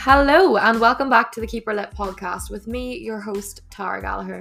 Hello and welcome back to the Keep Her Lit podcast with me, your host, Tara Gallagher.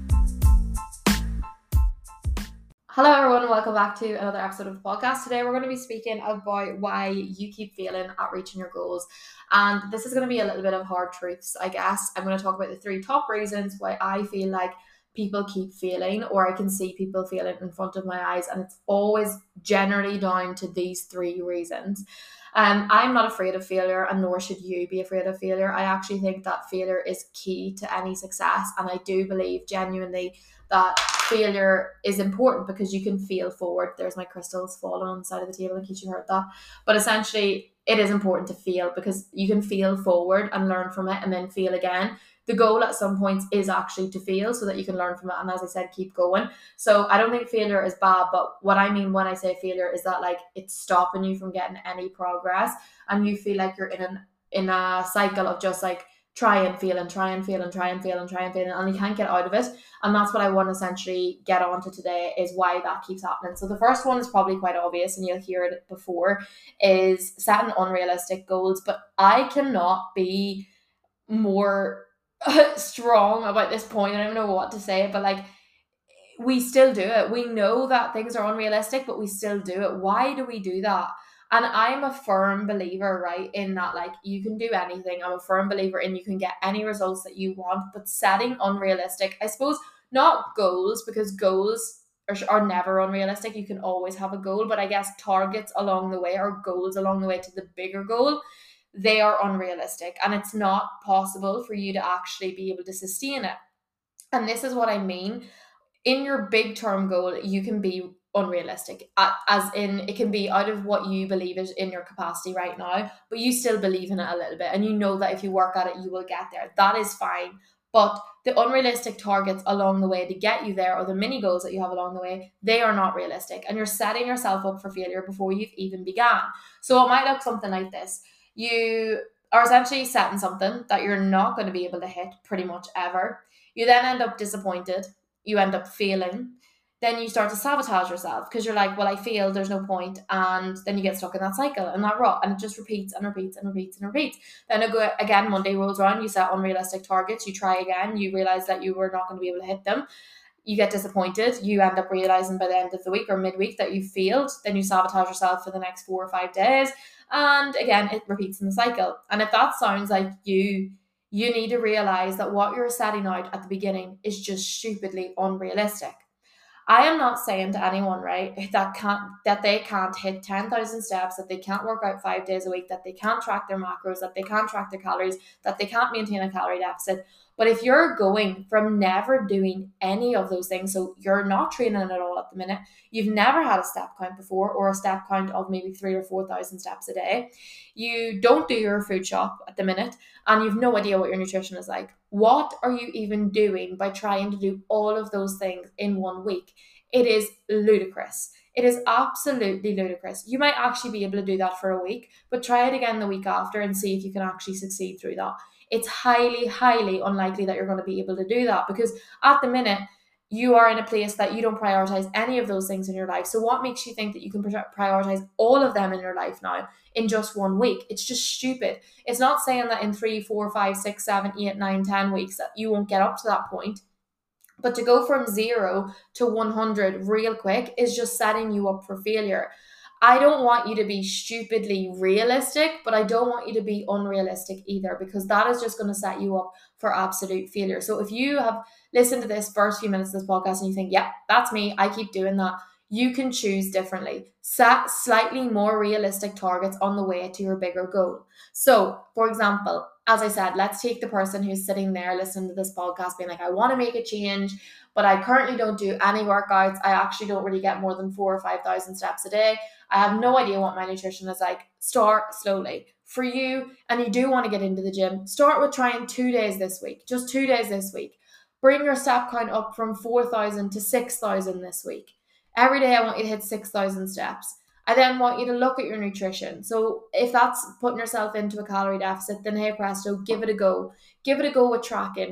Hello everyone and welcome back to another episode of the podcast. Today we're going to be speaking about why you keep failing at reaching your goals. And this is going to be a little bit of hard truths, I guess. I'm going to talk about the 3 top reasons why I feel like people keep failing, or I can see people failing in front of my eyes, and it's always generally down to these 3 reasons. I'm not afraid of failure, and nor should you be afraid of failure. I actually think that failure is key to any success, and I do believe genuinely that failure is important because you can fail forward. There's my crystals falling on the side of the table in case you heard that. But essentially, it is important to fail because you can fail forward and learn from it and then fail again. The goal at some points is actually to fail so that you can learn from it. And as I said, keep going. So I don't think failure is bad, but what I mean when I say failure is that like it's stopping you from getting any progress, and you feel like you're in a cycle of just like try and fail and try and fail and try and fail and try and fail, and you can't get out of it. And that's what I want to essentially get onto today, is why that keeps happening. So the first one is probably quite obvious and you'll hear it before, is setting unrealistic goals. But I cannot be more strong about this point. I don't know what to say, but like, we still do it. We know that things are unrealistic, but we still do it. Why do we do that? And I'm a firm believer, right, in that like you can do anything. I'm a firm believer in you can get any results that you want, but setting unrealistic, I suppose, not goals, because goals are never unrealistic. You can always have a goal, but I guess targets along the way, or goals along the way to the bigger goal, they are unrealistic, and it's not possible for you to actually be able to sustain it. And this is what I mean. In your big term goal, you can be unrealistic, as in it can be out of what you believe is in your capacity right now, but you still believe in it a little bit, and you know that if you work at it, you will get there. That is fine. But the unrealistic targets along the way to get you there, or the mini goals that you have along the way, they are not realistic, and you're setting yourself up for failure before you've even begun. So it might look something like this. You are essentially setting something that you're not going to be able to hit pretty much ever. You then end up disappointed. You end up failing. Then you start to sabotage yourself because you're like, well, I failed, there's no point. And then you get stuck in that cycle and that rut, and it just repeats and repeats and repeats and repeats. Then again, Monday rolls around, you set unrealistic targets, you try again, you realize that you were not going to be able to hit them. You get disappointed. You end up realizing by the end of the week or midweek that you failed. Then you sabotage yourself for the next 4 or 5 days. And again, it repeats in the cycle. And if that sounds like you need to realize that what you're setting out at the beginning is just stupidly unrealistic. I am not saying to anyone, right, that they can't hit 10,000 steps, that they can't work out 5 days a week, that they can't track their macros, that they can't track their calories, that they can't maintain a calorie deficit. But if you're going from never doing any of those things, so you're not training at all at the minute, you've never had a step count before, or a step count of maybe 3,000 or 4,000 steps a day, you don't do your food shop at the minute, and you've no idea what your nutrition is like, what are you even doing by trying to do all of those things in 1 week? It is ludicrous. It is absolutely ludicrous. You might actually be able to do that for a week, but try it again the week after and see if you can actually succeed through that. It's highly, highly unlikely that you're going to be able to do that, because at the minute, you are in a place that you don't prioritize any of those things in your life. So what makes you think that you can prioritize all of them in your life now in just 1 week? It's just stupid. It's not saying that in 3, 4, 5, 6, 7, 8, 9, 10 weeks that you won't get up to that point. But to go from 0 to 100 real quick is just setting you up for failure. I don't want you to be stupidly realistic, but I don't want you to be unrealistic either, because that is just going to set you up for absolute failure. So if you have listened to this first few minutes of this podcast and you think, yeah, that's me, I keep doing that, you can choose differently. Set slightly more realistic targets on the way to your bigger goal. So, for example, as I said, let's take the person who's sitting there listening to this podcast being like, I want to make a change, but I currently don't do any workouts. I actually don't really get more than 4,000 or 5,000 steps a day. I have no idea what my nutrition is like. Start slowly. For you, and you do want to get into the gym, start with trying 2 days this week. Just 2 days this week. Bring your step count up from 4,000 to 6,000 this week. Every day I want you to hit 6,000 steps. I then want you to look at your nutrition. So if that's putting yourself into a calorie deficit, then hey presto, give it a go. Give it a go with tracking.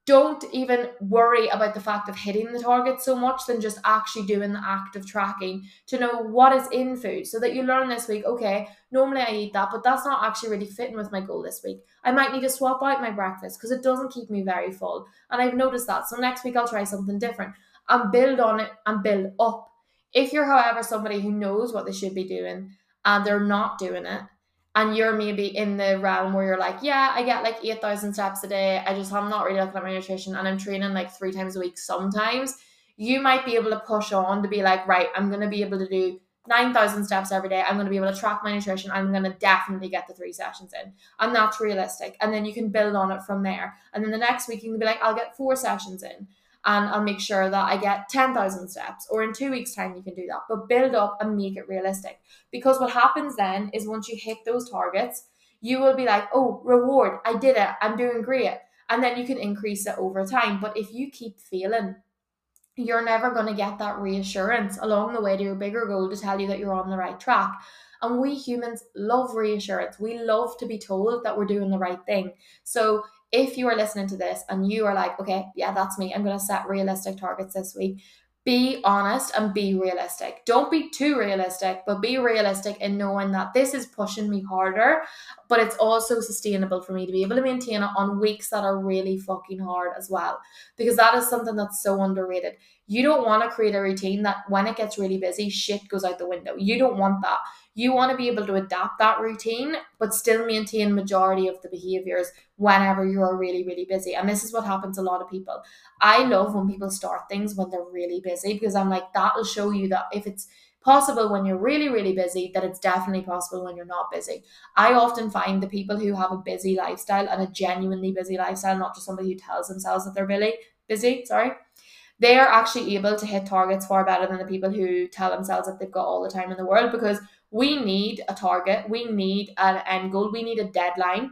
don't even worry about the fact of hitting the target so much than just actually doing the act of tracking to know what is in food, so that you learn this week, okay, normally I eat that, but that's not actually really fitting with my goal this week. I might need to swap out my breakfast because it doesn't keep me very full. And I've noticed that. So next week I'll try something different and build on it and build up. If you're, however, somebody who knows what they should be doing and they're not doing it, and you're maybe in the realm where you're like, yeah, I get like 8,000 steps a day. I'm not really looking at my nutrition and I'm training like 3 times a week sometimes. You might be able to push on to be like, right, I'm going to be able to do 9,000 steps every day. I'm going to be able to track my nutrition. I'm going to definitely get the 3 sessions in. And that's realistic. And then you can build on it from there. And then the next week you can be like, I'll get 4 sessions in and I'll make sure that I get 10,000 steps. Or in 2 weeks' time, you can do that. But build up and make it realistic. Because what happens then is once you hit those targets, you will be like, oh, reward, I did it, I'm doing great. And then you can increase it over time. But if you keep failing, you're never going to get that reassurance along the way to your bigger goal to tell you that you're on the right track. And we humans love reassurance. We love to be told that we're doing the right thing. So if you are listening to this and you are like, okay, yeah, that's me, I'm going to set realistic targets this week, be honest and be realistic. Don't be too realistic, but be realistic in knowing that this is pushing me harder, but it's also sustainable for me to be able to maintain it on weeks that are really fucking hard as well. Because that is something that's so underrated. You don't want to create a routine that when it gets really busy, shit goes out the window. You don't want that. You want to be able to adapt that routine, but still maintain majority of the behaviors whenever you're really, really busy. And this is what happens to a lot of people. I love when people start things when they're really busy, because I'm like, that'll show you that if it's possible when you're really, really busy, that it's definitely possible when you're not busy. I often find the people who have a busy lifestyle and a genuinely busy lifestyle, not just somebody who tells themselves that they're busy, they are actually able to hit targets far better than the people who tell themselves that they've got all the time in the world, because we need a target, we need an end goal, we need a deadline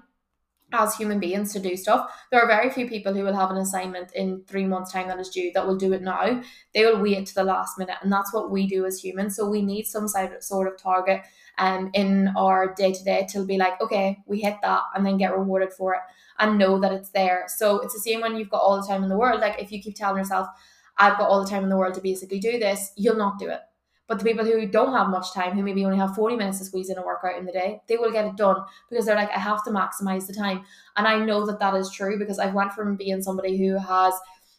as human beings to do stuff. There are very few people who will have an assignment in 3 months' time that is due that will do it now. They will wait to the last minute, and that's what we do as humans. So we need some sort of target in our day to day to be like, okay, we hit that, and then get rewarded for it and know that it's there. So it's the same when you've got all the time in the world. Like if you keep telling yourself, I've got all the time in the world to basically do this, you'll not do it. But the people who don't have much time, who maybe only have 40 minutes to squeeze in a workout in the day, they will get it done because they're like, I have to maximize the time. And I know that that is true because I've went from being somebody who has,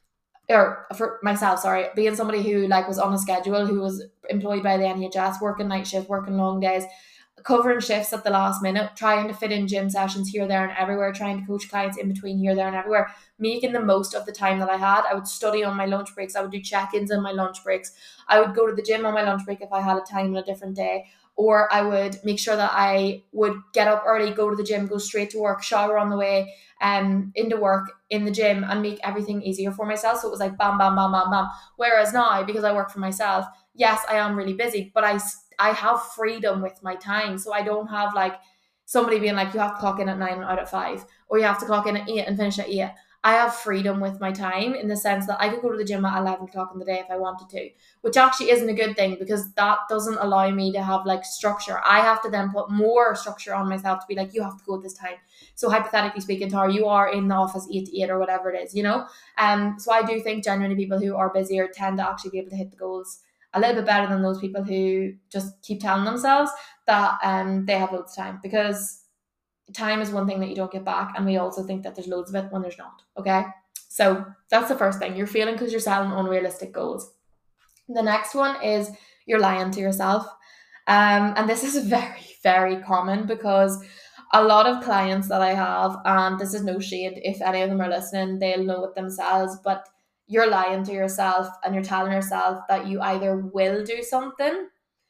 or for myself, sorry, being somebody who like was on a schedule, who was employed by the NHS, working night shift, working long days, covering shifts at the last minute, trying to fit in gym sessions here, there, and everywhere, trying to coach clients in between here, there, and everywhere, making the most of the time that I had. I would study on my lunch breaks. I would do check-ins on my lunch breaks. I would go to the gym on my lunch break if I had a time on a different day. Or I would make sure that I would get up early, go to the gym, go straight to work, shower on the way, into work, in the gym, and make everything easier for myself. So it was like bam, bam, bam, bam, bam. Whereas now, because I work for myself, yes, I am really busy, but I have freedom with my time. So I don't have like somebody being like, you have to clock in at 9 and out at 5, or you have to clock in at 8 and finish at 8. I have freedom with my time in the sense that I could go to the gym at 11 o'clock in the day if I wanted to, which actually isn't a good thing because that doesn't allow me to have like structure. I have to then put more structure on myself to be like, you have to go at this time. So hypothetically speaking, Tara, you are in the office 8 to 8 or whatever it is, you know? So I do think genuinely people who are busier tend to actually be able to hit the goals a little bit better than those people who just keep telling themselves that they have loads of time, because time is one thing that you don't get back, and we also think that there's loads of it when there's not. Okay, so that's the first thing. You're failing because you're setting unrealistic goals. The next one is you're lying to yourself, and this is very, very common because a lot of clients that I have, and this is no shade if any of them are listening, they'll know it themselves, but you're lying to yourself and you're telling yourself that you either will do something,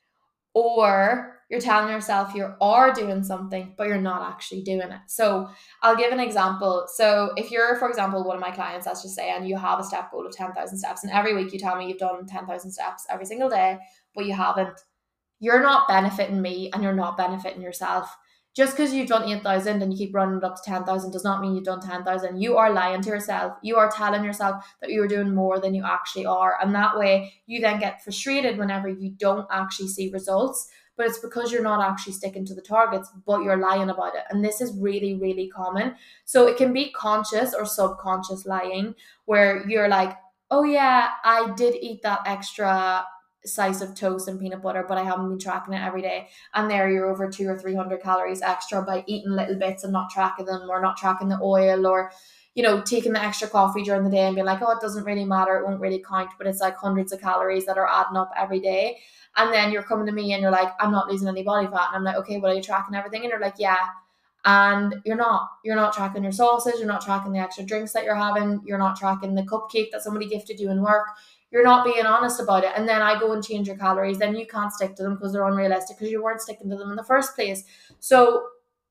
or you're telling yourself you are doing something, but you're not actually doing it. So I'll give an example. So if you're, for example, one of my clients, let's just say, and you have a step goal of 10,000 steps, and every week you tell me you've done 10,000 steps every single day, but you haven't, you're not benefiting me and you're not benefiting yourself. Just because you've done 8,000 and you keep running it up to 10,000 does not mean you've done 10,000. You are lying to yourself. You are telling yourself that you're doing more than you actually are. And that way you then get frustrated whenever you don't actually see results. But it's because you're not actually sticking to the targets, but you're lying about it. And this is really, really common. So it can be conscious or subconscious lying where you're like, oh yeah, I did eat that extra slice of toast and peanut butter, but I haven't been tracking it every day. And there you're over 200 or 300 calories extra by eating little bits and not tracking them, or not tracking the oil, or taking the extra coffee during the day and being like, oh, it doesn't really matter, it won't really count, but it's like hundreds of calories that are adding up every day. And then you're coming to me and you're like, I'm not losing any body fat. And I'm like, okay, well, are you tracking everything? And you're like, yeah. And you're not tracking your sauces, you're not tracking the extra drinks that you're having, you're not tracking the cupcake that somebody gifted you in work, you're not being honest about it. And then I go and change your calories, then you can't stick to them because they're unrealistic because you weren't sticking to them in the first place. So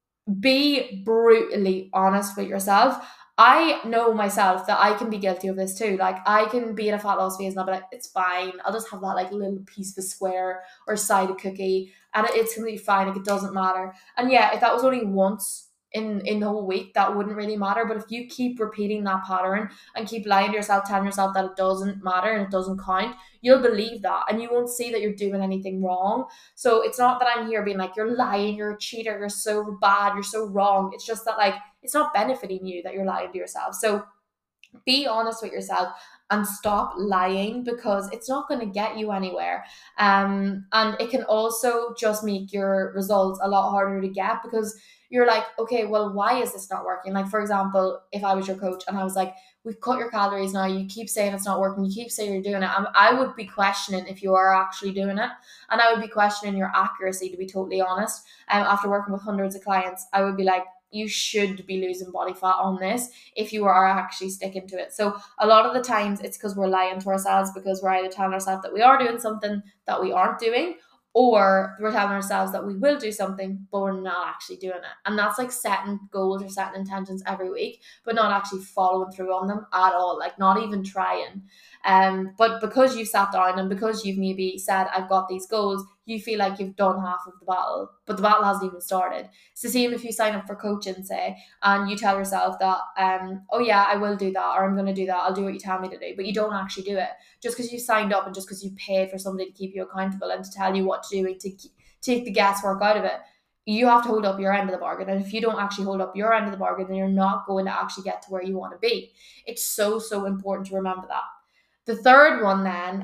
be brutally honest with yourself. I know myself that I can be guilty of this too. Like, I can be in a fat loss phase and I'll be like, it's fine, I'll just have that like little piece of square or side of cookie and it's gonna be fine, like it doesn't matter. And yeah, if that was only once in the whole week, that wouldn't really matter. But if you keep repeating that pattern and keep lying to yourself, telling yourself that it doesn't matter and it doesn't count, you'll believe that and you won't see that you're doing anything wrong. So it's not that I'm here being like, you're lying, you're a cheater, you're so bad, you're so wrong. It's just that, like, it's not benefiting you that you're lying to yourself. So be honest with yourself and stop lying, because it's not going to get you anywhere. And it can also just make your results a lot harder to get, because you're like, okay, well, why is this not working? Like, for example, if I was your coach and I was like, we've cut your calories now, you keep saying it's not working, you keep saying you're doing it, I would be questioning if you are actually doing it. And I would be questioning your accuracy, to be totally honest. After working with hundreds of clients, I would be like, you should be losing body fat on this if you are actually sticking to it. So a lot of the times it's because we're lying to ourselves, because we're either telling ourselves that we are doing something that we aren't doing, or we're telling ourselves that we will do something but we're not actually doing it. And that's like setting goals or setting intentions every week but not actually following through on them at all, like not even trying. But because you sat down and because you've maybe said, I've got these goals, you feel like you've done half of the battle, but the battle hasn't even started. It's the same if you sign up for coaching, say, and you tell yourself that, oh yeah, I will do that, or I'm going to do that, I'll do what you tell me to do, but you don't actually do it. Just because you signed up and just because you paid for somebody to keep you accountable and to tell you what to do and to take the guesswork out of it, you have to hold up your end of the bargain. And if you don't actually hold up your end of the bargain, then you're not going to actually get to where you want to be. It's so, so important to remember that. The third one then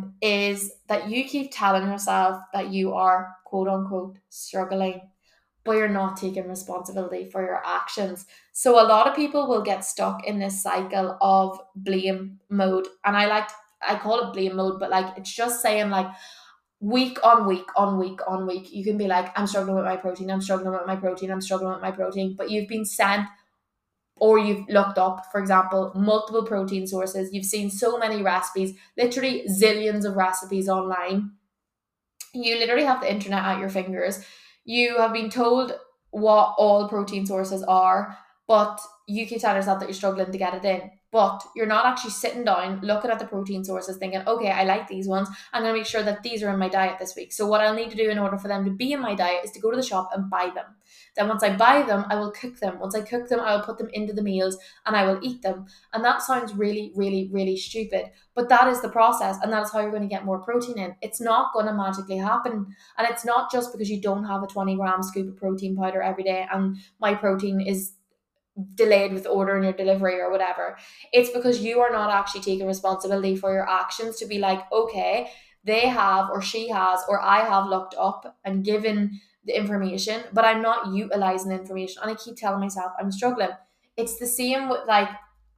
is that you keep telling yourself that you are, quote unquote, struggling, but you're not taking responsibility for your actions. So a lot of people will get stuck in this cycle of blame mode. And I call it blame mode, but like it's just saying, like, week on week on week on week, you can be like, I'm struggling with my protein, I'm struggling with my protein, I'm struggling with my protein, but you've been sent, or you've looked up, for example, multiple protein sources, you've seen so many recipes, literally zillions of recipes online. You literally have the internet at your fingers. You have been told what all protein sources are, but you keep telling yourself that you're struggling to get it in. But you're not actually sitting down, looking at the protein sources, thinking, okay, I like these ones, I'm going to make sure that these are in my diet this week. So what I'll need to do in order for them to be in my diet is to go to the shop and buy them. Then once I buy them, I will cook them. Once I cook them, I will put them into the meals and I will eat them. And that sounds really, really, really stupid. But that is the process, and that is how you're going to get more protein in. It's not going to magically happen. And it's not just because you don't have a 20-gram scoop of protein powder every day and my protein is delayed with ordering your delivery or whatever. It's because you are not actually taking responsibility for your actions to be like, okay, they have, or she has, or I have looked up and given the information, but I'm not utilizing the information. And I keep telling myself I'm struggling. It's the same with, like,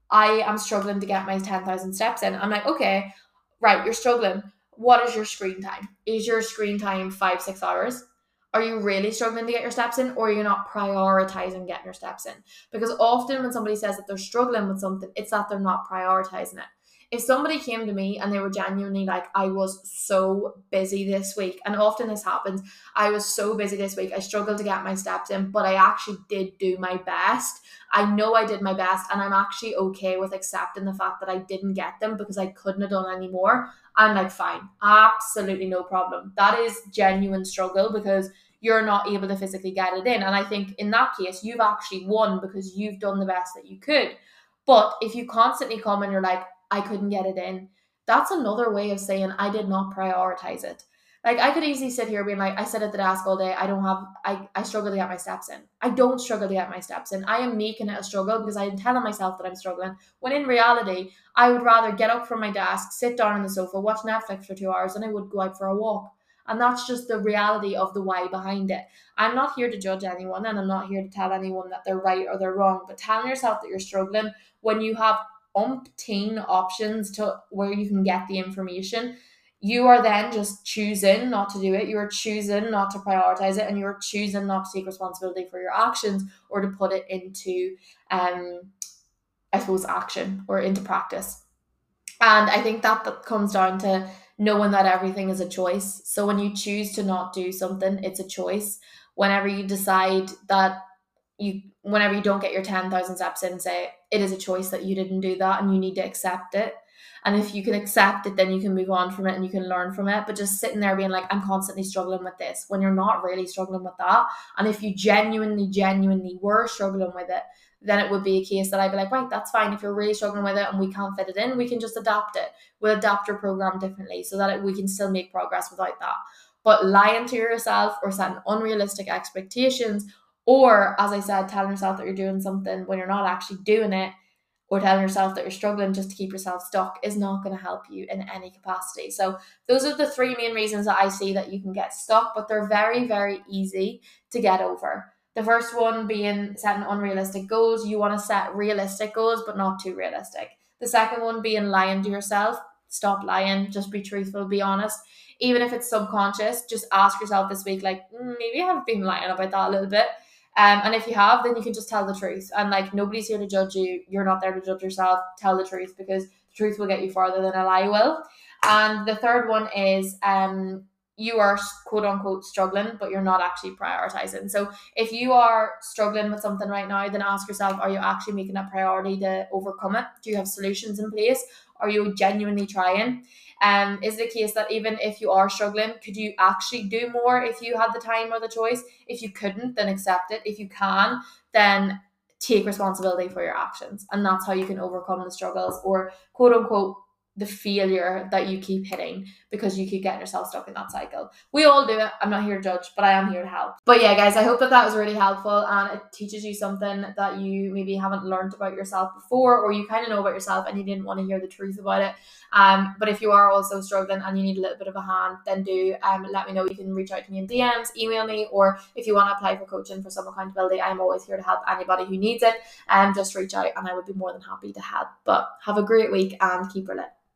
I am struggling to get my 10,000 steps in. I'm like, okay, right, you're struggling. What is your screen time? Is your screen time 5-6 hours? Are you really struggling to get your steps in, or are you not prioritizing getting your steps in? Because often when somebody says that they're struggling with something, it's that they're not prioritizing it. If somebody came to me and they were genuinely like, I was so busy this week, and often this happens, I was so busy this week, I struggled to get my steps in, but I actually did do my best. I know I did my best, and I'm actually okay with accepting the fact that I didn't get them because I couldn't have done any more. I'm like, fine, absolutely no problem. That is genuine struggle, because you're not able to physically get it in. And I think in that case, you've actually won because you've done the best that you could. But if you constantly come and you're like, I couldn't get it in, that's another way of saying I did not prioritize it. Like, I could easily sit here being like, I sit at the desk all day. I struggle to get my steps in. I don't struggle to get my steps in. I am making it a struggle because I am telling myself that I'm struggling. When in reality, I would rather get up from my desk, sit down on the sofa, watch Netflix for 2 hours than I would go out for a walk. And that's just the reality of the why behind it. I'm not here to judge anyone, and I'm not here to tell anyone that they're right or they're wrong. But telling yourself that you're struggling when you have umpteen options to where you can get the information, you are then just choosing not to do it. You are choosing not to prioritize it, and you are choosing not to take responsibility for your actions or to put it into, I suppose, action or into practice. And I think that comes down to knowing that everything is a choice. So when you choose to not do something, it's a choice. Whenever you decide that whenever you don't get your 10,000 steps in, say it is a choice that you didn't do that and you need to accept it. And if you can accept it, then you can move on from it and you can learn from it. But just sitting there being like, I'm constantly struggling with this, when you're not really struggling with that. And if you genuinely were struggling with it, then it would be a case that I'd be like, right, that's fine. If you're really struggling with it and we can't fit it in, we can just adapt it. We'll adapt your program differently so that we can still make progress without that. But lying to yourself or setting unrealistic expectations, or as I said, telling yourself that you're doing something when you're not actually doing it, or telling yourself that you're struggling just to keep yourself stuck, is not going to help you in any capacity. So those are the three main reasons that I see that you can get stuck, but they're very, very easy to get over. The first one being setting unrealistic goals. You want to set realistic goals, but not too realistic. The second one being lying to yourself. Stop lying. Just be truthful, be honest. Even if it's subconscious, just ask yourself this week, like, maybe I've been lying about that a little bit. And if you have, then you can just tell the truth. And like, nobody's here to judge you. You're not there to judge yourself. Tell the truth, because the truth will get you farther than a lie will. And the third one is you are quote unquote struggling, but you're not actually prioritizing. So if you are struggling with something right now, then ask yourself, are you actually making a priority to overcome it? Do you have solutions in place? Are you genuinely trying? Is it a case that even if you are struggling, could you actually do more if you had the time or the choice? If you couldn't, then accept it. If you can, then take responsibility for your actions. And that's how you can overcome the struggles, or quote unquote the failure that you keep hitting because you keep getting yourself stuck in that cycle. We all do it. I'm not here to judge, but I am here to help. But yeah, guys, I hope that was really helpful and it teaches you something that you maybe haven't learned about yourself before, or you kind of know about yourself and you didn't want to hear the truth about it. But if you are also struggling and you need a little bit of a hand, then do let me know. You can reach out to me in DMs, email me, or if you want to apply for coaching for some accountability, I'm always here to help anybody who needs it. Just reach out and I would be more than happy to help. But have a great week and keep her lit.